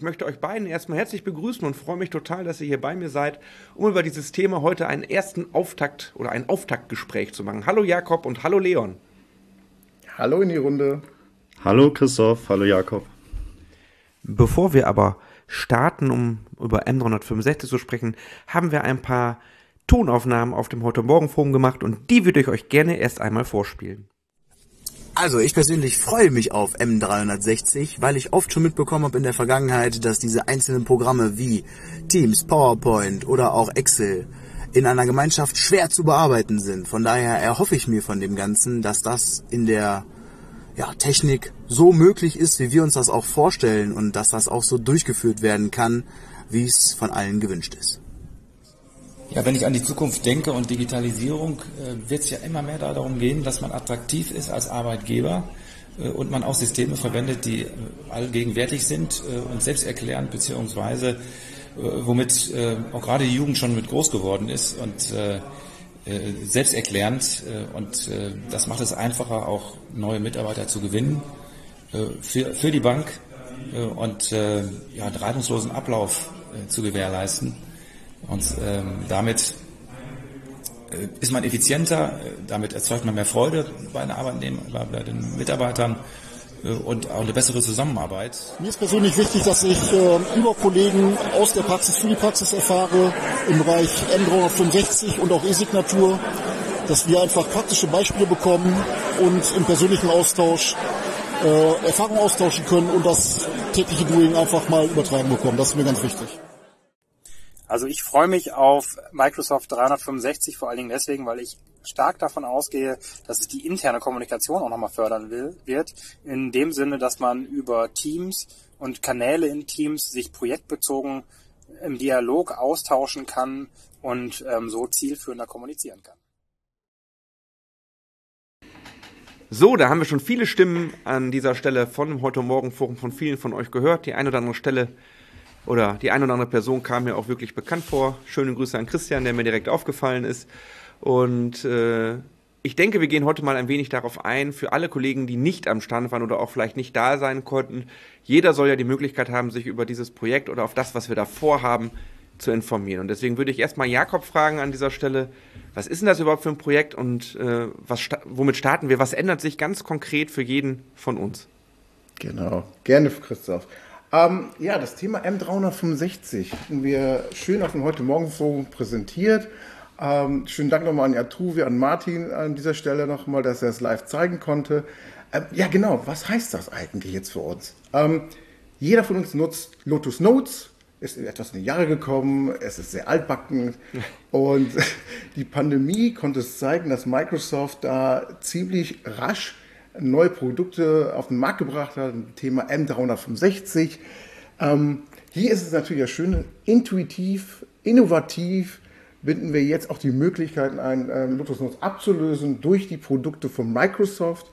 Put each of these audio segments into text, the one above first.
möchte euch beiden erstmal herzlich begrüßen und freue mich total, dass ihr hier bei mir seid, um über dieses Thema heute einen ersten Auftakt oder ein Auftaktgespräch zu machen. Hallo Jakob und hallo Leon. Hallo in die Runde. Hallo Christoph, hallo Jakob. Bevor wir aber starten, um über M365 zu sprechen, haben wir ein paar Tonaufnahmen auf dem Heute-Morgen-Forum gemacht und die würde ich euch gerne erst einmal vorspielen. Also ich persönlich freue mich auf M360, weil ich oft schon mitbekommen habe in der Vergangenheit, dass diese einzelnen Programme wie Teams, PowerPoint oder auch Excel in einer Gemeinschaft schwer zu bearbeiten sind. Von daher erhoffe ich mir von dem Ganzen, dass das in der Technik so möglich ist, wie wir uns das auch vorstellen und dass das auch so durchgeführt werden kann, wie es von allen gewünscht ist. Ja, wenn ich an die Zukunft denke und Digitalisierung, wird es ja immer mehr darum gehen, dass man attraktiv ist als Arbeitgeber und man auch Systeme verwendet, die allgegenwärtig sind und selbsterklärend, beziehungsweise womit auch gerade die Jugend schon mit groß geworden ist und selbsterklärend und das macht es einfacher, auch neue Mitarbeiter zu gewinnen für die Bank und einen reibungslosen Ablauf zu gewährleisten. Und damit ist man effizienter, damit erzeugt man mehr Freude bei den Mitarbeitern und auch eine bessere Zusammenarbeit. Mir ist persönlich wichtig, dass ich über Kollegen aus der Praxis für die Praxis erfahre, im Bereich M365 und auch E-Signatur, dass wir einfach praktische Beispiele bekommen und im persönlichen Austausch Erfahrungen austauschen können und das tägliche Doing einfach mal übertragen bekommen. Das ist mir ganz wichtig. Also ich freue mich auf Microsoft 365 vor allen Dingen deswegen, weil ich stark davon ausgehe, dass es die interne Kommunikation auch nochmal fördern wird. In dem Sinne, dass man über Teams und Kanäle in Teams sich projektbezogen im Dialog austauschen kann und so zielführender kommunizieren kann. So, da haben wir schon viele Stimmen an dieser Stelle von dem Heute-Morgen-Forum von vielen von euch gehört. Die eine oder andere Stelle oder die eine oder andere Person kam mir auch wirklich bekannt vor. Schöne Grüße an Christian, der mir direkt aufgefallen ist. Und ich denke, wir gehen heute mal ein wenig darauf ein, für alle Kollegen, die nicht am Stand waren oder auch vielleicht nicht da sein konnten. Jeder soll ja die Möglichkeit haben, sich über dieses Projekt oder auf das, was wir da vorhaben, zu informieren. Und deswegen würde ich erstmal Jakob fragen an dieser Stelle, was ist denn das überhaupt für ein Projekt und womit starten wir? Was ändert sich ganz konkret für jeden von uns? Genau, gerne Christoph. Das Thema M365 hatten wir schön auf dem Heute-Morgen-Forum präsentiert. Schönen Dank nochmal an Jatruvi, an Martin an dieser Stelle nochmal, dass er es live zeigen konnte. Was heißt das eigentlich jetzt für uns? Jeder von uns nutzt Lotus Notes, ist etwas in die Jahre gekommen, es ist sehr altbacken und die Pandemie konnte es zeigen, dass Microsoft da ziemlich rasch neue Produkte auf den Markt gebracht hat, Thema M365. Hier ist es natürlich ja schön, intuitiv, innovativ bieten wir jetzt auch die Möglichkeiten ein, Lotus Notes abzulösen durch die Produkte von Microsoft.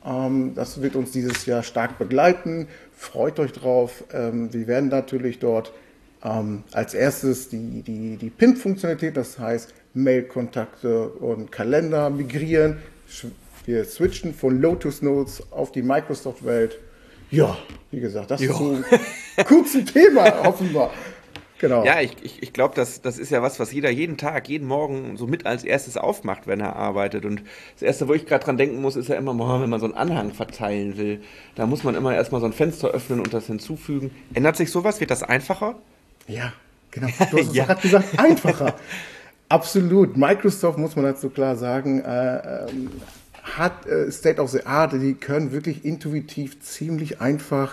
Das wird uns dieses Jahr stark begleiten. Freut euch drauf. Wir werden natürlich dort als erstes die PIN-Funktionalität, das heißt Mail-Kontakte und Kalender migrieren. Wir switchen von Lotus Notes auf die Microsoft-Welt. Ja, wie gesagt, das ist so ein kurzes Thema, offenbar. Genau. Ja, ich glaube, das ist ja was jeder jeden Tag, jeden Morgen so mit als erstes aufmacht, wenn er arbeitet. Und das Erste, wo ich gerade dran denken muss, ist ja immer, wenn man so einen Anhang verteilen will, da muss man immer erstmal so ein Fenster öffnen und das hinzufügen. Ändert sich sowas? Wird das einfacher? Ja, genau. Du hast es gerade gesagt, einfacher. Absolut. Microsoft, muss man dazu klar sagen, hat State of the Art, die können wirklich intuitiv ziemlich einfach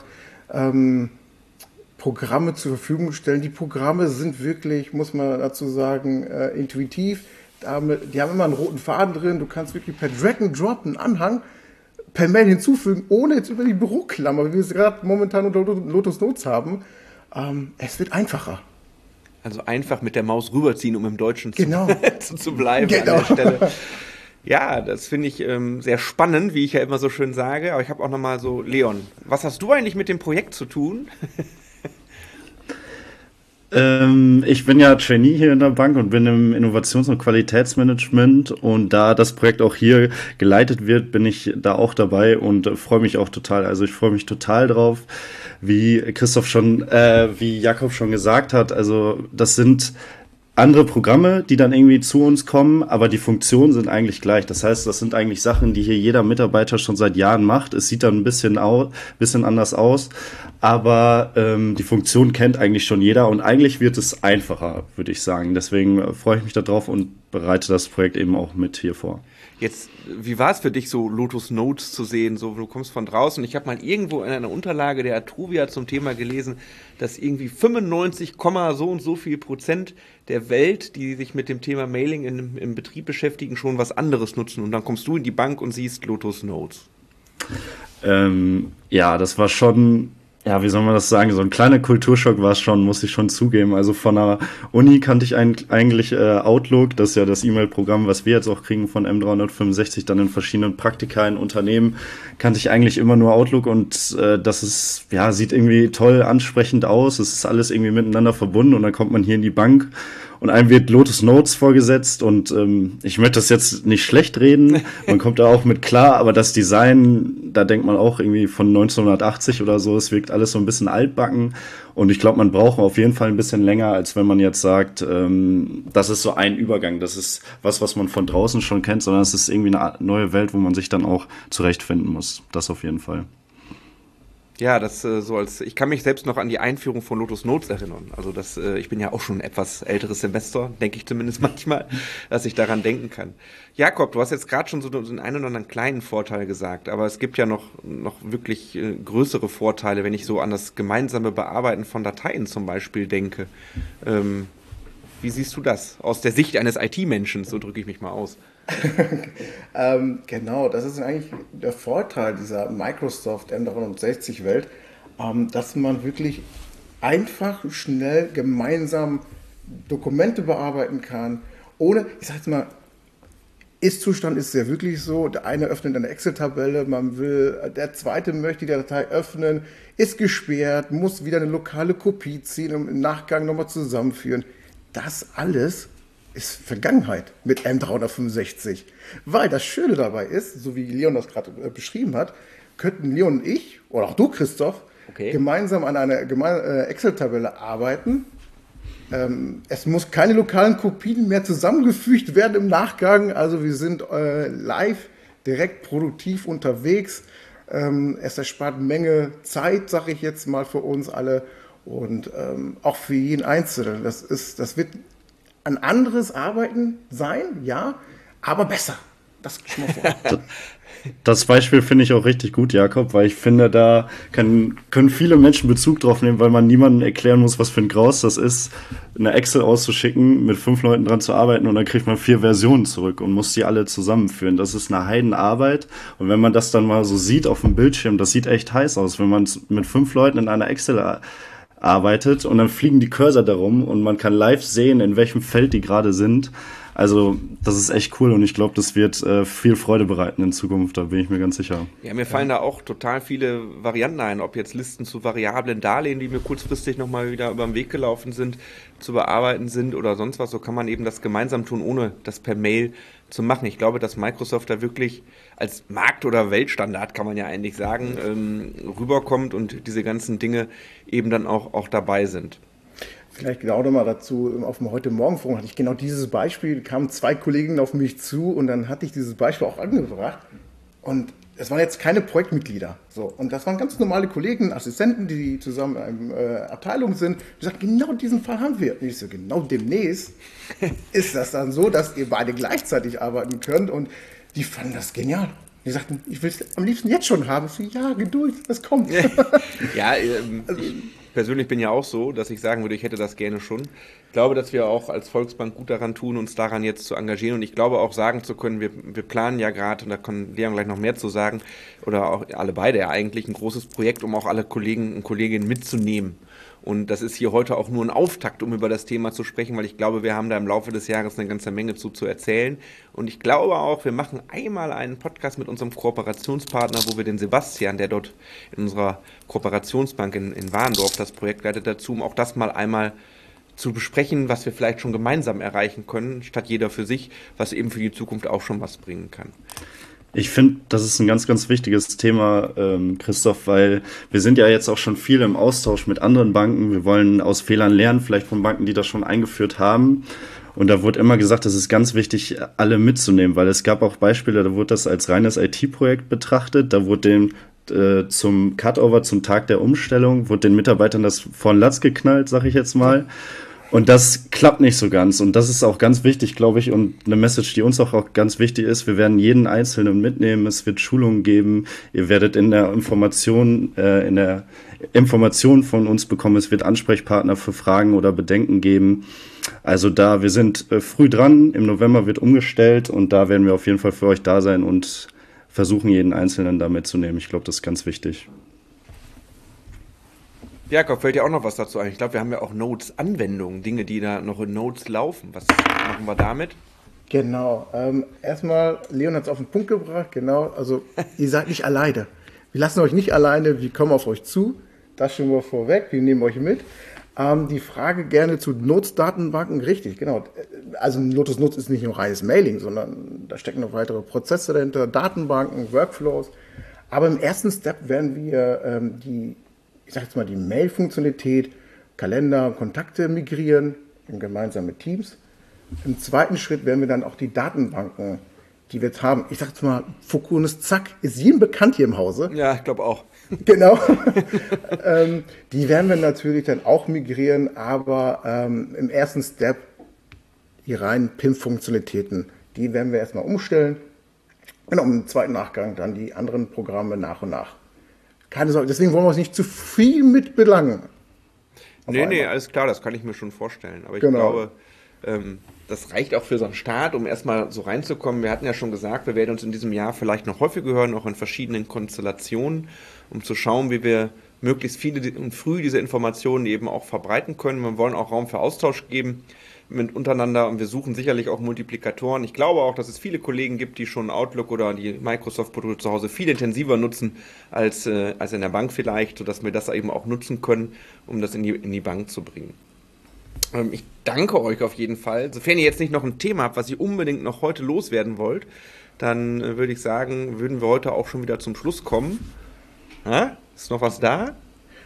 Programme zur Verfügung stellen. Die Programme sind wirklich, muss man dazu sagen, intuitiv. Die haben immer einen roten Faden drin. Du kannst wirklich per Drag and Drop einen Anhang per Mail hinzufügen, ohne jetzt über die Büroklammer, wie wir es gerade momentan unter Lotus Notes haben. Es wird einfacher. Also einfach mit der Maus rüberziehen, um im Deutschen zu bleiben genau. An der Stelle. Ja, das finde ich sehr spannend, wie ich ja immer so schön sage. Aber ich habe auch nochmal so, Leon, was hast du eigentlich mit dem Projekt zu tun? Ich bin ja Trainee hier in der Bank und bin im Innovations- und Qualitätsmanagement, und da das Projekt auch hier geleitet wird, bin ich da auch dabei und freue mich auch total. Also ich freue mich total drauf, wie wie Jakob schon gesagt hat. Also das sind andere Programme, die dann irgendwie zu uns kommen, aber die Funktionen sind eigentlich gleich. Das heißt, das sind eigentlich Sachen, die hier jeder Mitarbeiter schon seit Jahren macht. Es sieht dann ein bisschen anders aus, aber die Funktion kennt eigentlich schon jeder und eigentlich wird es einfacher, würde ich sagen. Deswegen freue ich mich darauf und bereite das Projekt eben auch mit hier vor. Jetzt, wie war es für dich, so Lotus Notes zu sehen? So, du kommst von draußen. Ich habe mal irgendwo in einer Unterlage der Atruvia zum Thema gelesen, dass irgendwie 95, so und so viel Prozent der Welt, die sich mit dem Thema Mailing im Betrieb beschäftigen, schon was anderes nutzen. Und dann kommst du in die Bank und siehst Lotus Notes. Ja, das war schon, ja, wie soll man das sagen, so ein kleiner Kulturschock war es schon, muss ich schon zugeben. Also von der Uni kannte ich eigentlich Outlook, das ist ja das E-Mail-Programm, was wir jetzt auch kriegen von M365, dann in verschiedenen Praktika in Unternehmen, kannte ich eigentlich immer nur Outlook, und das ist, ja, sieht irgendwie toll, ansprechend aus, es ist alles irgendwie miteinander verbunden, und dann kommt man hier in die Bank und einem wird Lotus Notes vorgesetzt, und ich möchte das jetzt nicht schlecht reden, man kommt da auch mit klar, aber das Design, da denkt man auch irgendwie von 1980 oder so, es wirkt alles so ein bisschen altbacken, und ich glaube, man braucht auf jeden Fall ein bisschen länger, als wenn man jetzt sagt, das ist so ein Übergang, das ist was man von draußen schon kennt, sondern es ist irgendwie eine neue Welt, wo man sich dann auch zurechtfinden muss, das auf jeden Fall. Ja, ich kann mich selbst noch an die Einführung von Lotus Notes erinnern. Also ich bin ja auch schon ein etwas älteres Semester, denke ich zumindest manchmal, dass ich daran denken kann. Jakob, du hast jetzt gerade schon so den einen oder anderen kleinen Vorteil gesagt, aber es gibt ja noch wirklich größere Vorteile, wenn ich so an das gemeinsame Bearbeiten von Dateien zum Beispiel denke. Wie siehst du das? Aus der Sicht eines IT-Menschen, so drücke ich mich mal aus. Genau, das ist eigentlich der Vorteil dieser Microsoft M360-Welt, dass man wirklich einfach, schnell, gemeinsam Dokumente bearbeiten kann, ohne, ich sag jetzt mal, Ist-Zustand ist ja wirklich so, der eine öffnet eine Excel-Tabelle, der zweite möchte die Datei öffnen, ist gesperrt, muss wieder eine lokale Kopie ziehen und im Nachgang nochmal zusammenführen. Das alles ist Vergangenheit mit M365. Weil das Schöne dabei ist, so wie Leon das gerade beschrieben hat, könnten Leon und ich, oder auch du, Christoph, gemeinsam an einer Excel-Tabelle arbeiten. Es muss keine lokalen Kopien mehr zusammengefügt werden im Nachgang. Also wir sind live, direkt produktiv unterwegs. Es erspart eine Menge Zeit, sage ich jetzt mal, für uns alle. Und auch für jeden Einzelnen. Das wird ein anderes Arbeiten sein, ja, aber besser. Das schon mal vor. Das Beispiel finde ich auch richtig gut, Jakob, weil ich finde, da können viele Menschen Bezug drauf nehmen, weil man niemandem erklären muss, was für ein Graus das ist, eine Excel auszuschicken, mit 5 Leuten dran zu arbeiten, und dann kriegt man 4 Versionen zurück und muss die alle zusammenführen. Das ist eine Heidenarbeit, und wenn man das dann mal so sieht auf dem Bildschirm, das sieht echt heiß aus, wenn man mit 5 Leuten in einer Excel arbeitet und dann fliegen die Cursor darum und man kann live sehen, in welchem Feld die gerade sind. Also das ist echt cool, und ich glaube, das wird viel Freude bereiten in Zukunft, da bin ich mir ganz sicher. Ja, mir fallen da auch total viele Varianten ein, ob jetzt Listen zu variablen Darlehen, die mir kurzfristig nochmal wieder über den Weg gelaufen sind, zu bearbeiten sind oder sonst was. So kann man eben das gemeinsam tun, ohne das per Mail zu machen. Ich glaube, dass Microsoft da wirklich als Markt- oder Weltstandard, kann man ja eigentlich sagen, rüberkommt und diese ganzen Dinge eben dann auch dabei sind. Vielleicht genau nochmal dazu, auf dem Heute-Morgen-Forum hatte ich genau dieses Beispiel, kamen 2 Kollegen auf mich zu und dann hatte ich dieses Beispiel auch angebracht, und es waren jetzt keine Projektmitglieder, so, und das waren ganz normale Kollegen, Assistenten, die zusammen in einer Abteilung sind, die sagten, genau diesen Fall haben wir. Und ich so, genau demnächst ist das dann so, dass ihr beide gleichzeitig arbeiten könnt, und die fanden das genial. Die sagten, ich will es am liebsten jetzt schon haben. Ich so, ja, Geduld, das kommt. Ja, ich persönlich bin ja auch so, dass ich sagen würde, ich hätte das gerne schon. Ich glaube, dass wir auch als Volksbank gut daran tun, uns daran jetzt zu engagieren. Und ich glaube auch sagen zu können, wir planen ja gerade, und da kann Leon gleich noch mehr zu sagen, oder auch alle beide ja eigentlich, ein großes Projekt, um auch alle Kollegen und Kolleginnen mitzunehmen. Und das ist hier heute auch nur ein Auftakt, um über das Thema zu sprechen, weil ich glaube, wir haben da im Laufe des Jahres eine ganze Menge zu erzählen. Und ich glaube auch, wir machen einmal einen Podcast mit unserem Kooperationspartner, wo wir den Sebastian, der dort in unserer Kooperationsbank in Warendorf das Projekt leitet, dazu, um auch das mal einmal zu besprechen, was wir vielleicht schon gemeinsam erreichen können, statt jeder für sich, was eben für die Zukunft auch schon was bringen kann. Ich finde, das ist ein ganz, ganz wichtiges Thema, Christoph, weil wir sind ja jetzt auch schon viel im Austausch mit anderen Banken. Wir wollen aus Fehlern lernen, vielleicht von Banken, die das schon eingeführt haben. Und da wurde immer gesagt, es ist ganz wichtig, alle mitzunehmen, weil es gab auch Beispiele, da wurde das als reines IT-Projekt betrachtet. Da wurde zum Cutover, zum Tag der Umstellung, wurde den Mitarbeitern das vor den Latz geknallt, sag ich jetzt mal. Und das klappt nicht so ganz. Und das ist auch ganz wichtig, glaube ich, und eine Message, die uns auch ganz wichtig ist. Wir werden jeden Einzelnen mitnehmen. Es wird Schulungen geben. Ihr werdet in der Information von uns bekommen. Es wird Ansprechpartner für Fragen oder Bedenken geben. Also wir sind früh dran. Im November wird umgestellt und da werden wir auf jeden Fall für euch da sein und versuchen, jeden Einzelnen da mitzunehmen. Ich glaube, das ist ganz wichtig. Jakob, fällt dir auch noch was dazu ein? Ich glaube, wir haben ja auch Notes-Anwendungen, Dinge, die da noch in Notes laufen. Was machen wir damit? Genau. Erstmal, Leon hat es auf den Punkt gebracht. Genau. Also, ihr seid nicht alleine. Wir lassen euch nicht alleine. Wir kommen auf euch zu. Das schon mal vorweg. Wir nehmen euch mit. Die Frage gerne zu Notes-Datenbanken. Richtig, genau. Also, Lotus Notes ist nicht nur reines Mailing, sondern da stecken noch weitere Prozesse dahinter, Datenbanken, Workflows. Aber im ersten Step werden wir die Mail-Funktionalität, Kalender, Kontakte migrieren, gemeinsam mit Teams. Im zweiten Schritt werden wir dann auch die Datenbanken, die wir jetzt haben, ich sag jetzt mal, Fokunis, zack, ist jedem bekannt hier im Hause. Ja, ich glaube auch. Genau. Die werden wir natürlich dann auch migrieren, aber im ersten Step die reinen PIM-Funktionalitäten, die werden wir erstmal umstellen. Und im zweiten Nachgang dann die anderen Programme nach und nach. Keine Sorge, deswegen wollen wir uns nicht zu viel mit belangen. Nee, alles klar, das kann ich mir schon vorstellen. Aber ich glaube, das reicht auch für so einen Start, um erstmal so reinzukommen. Wir hatten ja schon gesagt, wir werden uns in diesem Jahr vielleicht noch häufiger hören, auch in verschiedenen Konstellationen, um zu schauen, wie wir möglichst viele und früh diese Informationen eben auch verbreiten können. Wir wollen auch Raum für Austausch geben untereinander und wir suchen sicherlich auch Multiplikatoren. Ich glaube auch, dass es viele Kollegen gibt, die schon Outlook oder die Microsoft-Produkte zu Hause viel intensiver nutzen als in der Bank vielleicht, sodass wir das eben auch nutzen können, um das in die Bank zu bringen. Ich danke euch auf jeden Fall. Sofern ihr jetzt nicht noch ein Thema habt, was ihr unbedingt noch heute loswerden wollt, dann würde ich sagen, würden wir heute auch schon wieder zum Schluss kommen. Ist noch was da?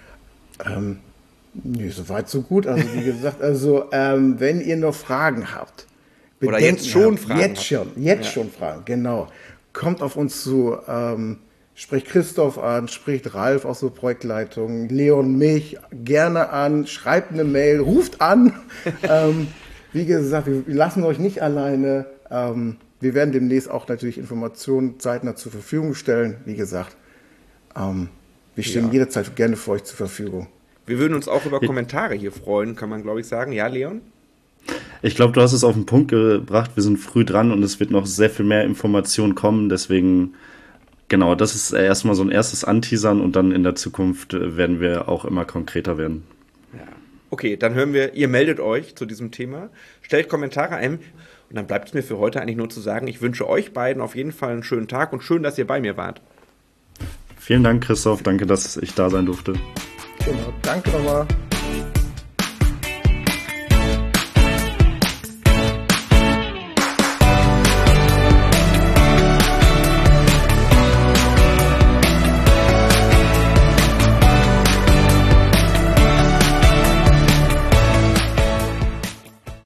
Nee, soweit so gut. Also wie gesagt, wenn ihr noch Fragen habt, oder jetzt schon Fragen schon Fragen, genau. Kommt auf uns zu, spricht Christoph an, spricht Ralf aus der Projektleitung, Leon mich gerne an, schreibt eine Mail, ruft an. Wie gesagt, wir lassen euch nicht alleine. Wir werden demnächst auch natürlich Informationen zeitnah zur Verfügung stellen. Wie gesagt, wir stehen jederzeit gerne für euch zur Verfügung. Wir würden uns auch über Kommentare hier freuen, kann man, glaube ich, sagen. Ja, Leon? Ich glaube, du hast es auf den Punkt gebracht. Wir sind früh dran und es wird noch sehr viel mehr Information kommen. Deswegen, genau, das ist erstmal so ein erstes Anteasern und dann in der Zukunft werden wir auch immer konkreter werden. Ja. Okay, dann hören wir, ihr meldet euch zu diesem Thema, stellt Kommentare ein und dann bleibt es mir für heute eigentlich nur zu sagen, ich wünsche euch beiden auf jeden Fall einen schönen Tag und schön, dass ihr bei mir wart. Vielen Dank, Christoph. Danke, dass ich da sein durfte. Genau, danke nochmal.